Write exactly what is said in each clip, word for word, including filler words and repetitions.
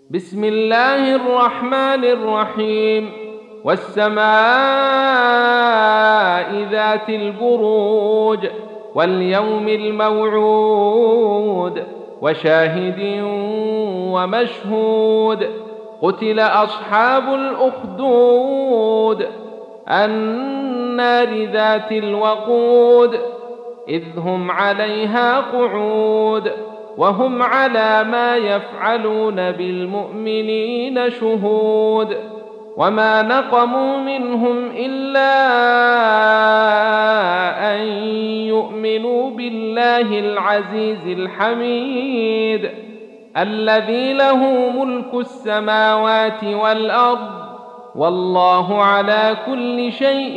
بسم الله الرحمن الرحيم. والسماء ذات البروج واليوم الموعود وشاهد ومشهود. قتل أصحاب الأخدود النار ذات الوقود إذ هم عليها قعود وهم على ما يفعلون بالمؤمنين شهود. وما نقموا منهم إلا أن يؤمنوا بالله العزيز الحميد الذي له ملك السماوات والأرض والله على كل شيء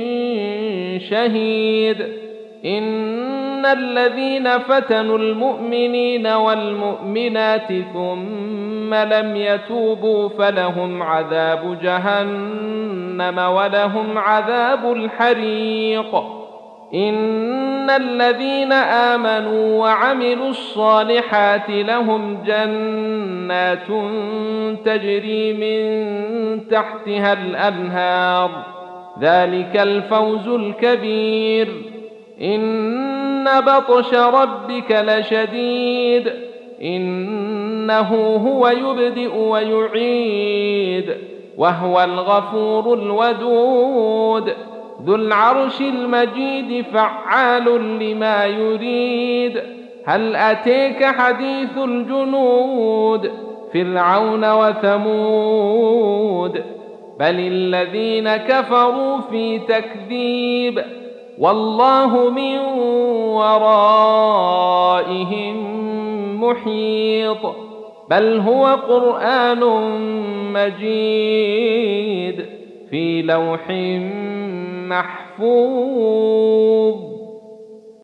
شهيد. إن الذين فتنوا المؤمنين والمؤمنات ثم لم يتوبوا فلهم عذاب جهنم ولهم عذاب الحريق. إن الذين آمنوا وعملوا الصالحات لهم جنات تجري من تحتها الأنهار ذلك الفوز الكبير. إن بطش ربك لشديد إنه هو يبدئ ويعيد وهو الغفور الودود ذو العرش المجيد فعال لما يريد. هل أتيك حديث الجنود فرعون وثمود بل الذين كفروا في تكذيب والله من ورائهم محيط. بل هو قرآن مجيد في لوح محفوظ.